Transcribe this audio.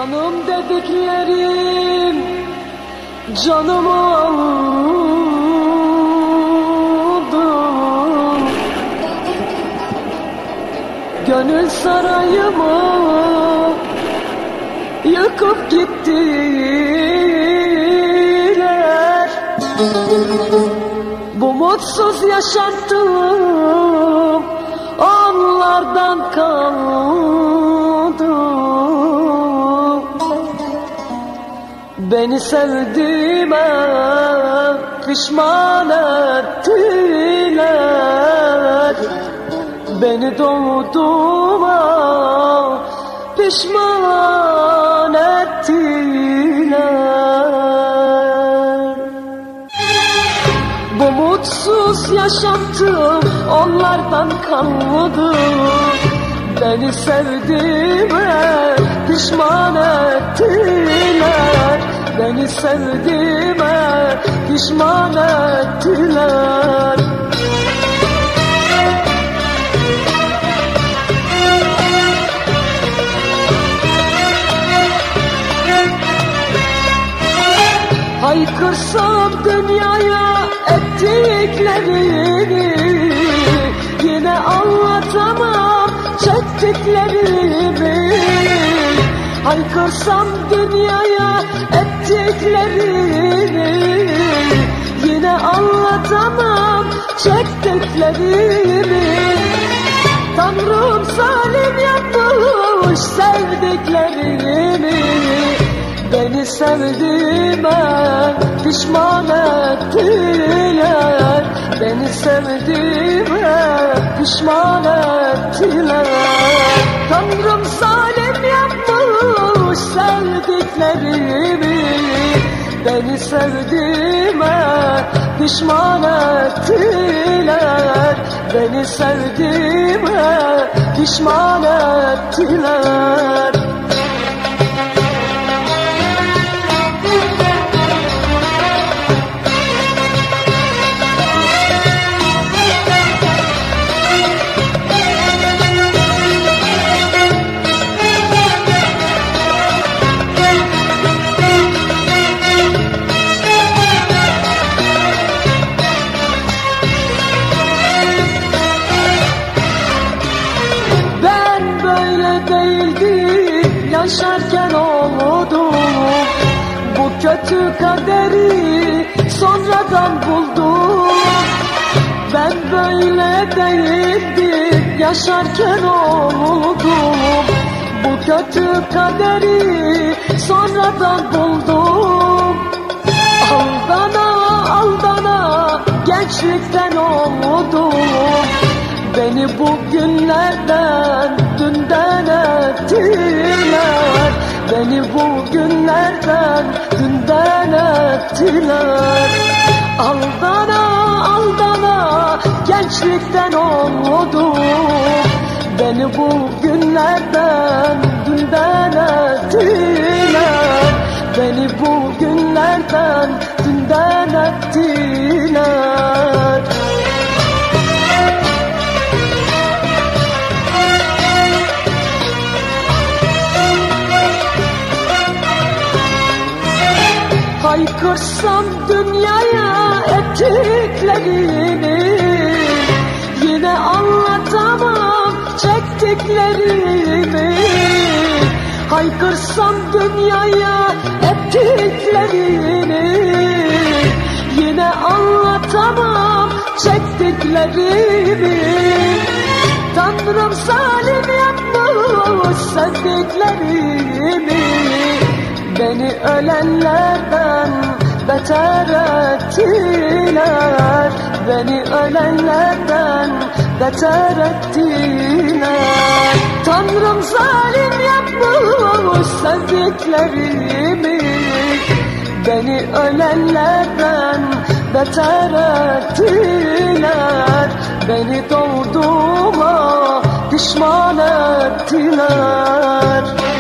Canım dediklerim canımı aldı. Gönül sarayımı yıkıp gittiler. Bu mutsuz yaşantım onlardan kaldı. Beni sevdiğime pişman ettiler. Beni doğduğuma pişman ettiler. Bu mutsuz yaşantım onlardan kaldı. Beni sevdiğime pişman ettiler. Beni sevdiğime pişman ettiler. Haykırsam dünyaya ettiklerini, yine anlatamam çektiklerimi. Haykırsam dünyaya ettiklerini, yine anlatamam çektiklerimi. Tanrım zalim yapmış sevdiklerimi. Beni sevdiğime pişman ettiler. Beni sevdiğime pişman ettiler. Tanrım zalim yapmış sevdiklerimi. Beni sevdiğime pişman ettiler. Beni sevdiğime pişman ettiler. Yaşarken oldum, bu kötü kaderi sonradan buldum. Ben böyle değildim, yaşarken oldum, bu kötü kaderi sonradan buldum. Aldana aldana gençlikten oldum. Beni bugünlerden dünden ettiler. Beni bugünlerden dünden ettiler. Aldana aldana gençlikten oldum. Beni bugünlerden dünden ettiler. Beni bugünlerden dünden ettiler. Haykırsam dünyaya ettiklerini, yine anlatamam çektiklerimi. Haykırsam dünyaya ettiklerini, yine anlatamam çektiklerimi. Tanrım zalim yapmış sevdiklerimi. Beni ölenlerden beter ettiler. Beni ölenlerden beter ettiler. Tanrım zalim yapmış sevdiklerimi. Beni ölenlerden beter ettiler. Beni doğduğuma pişman ettiler.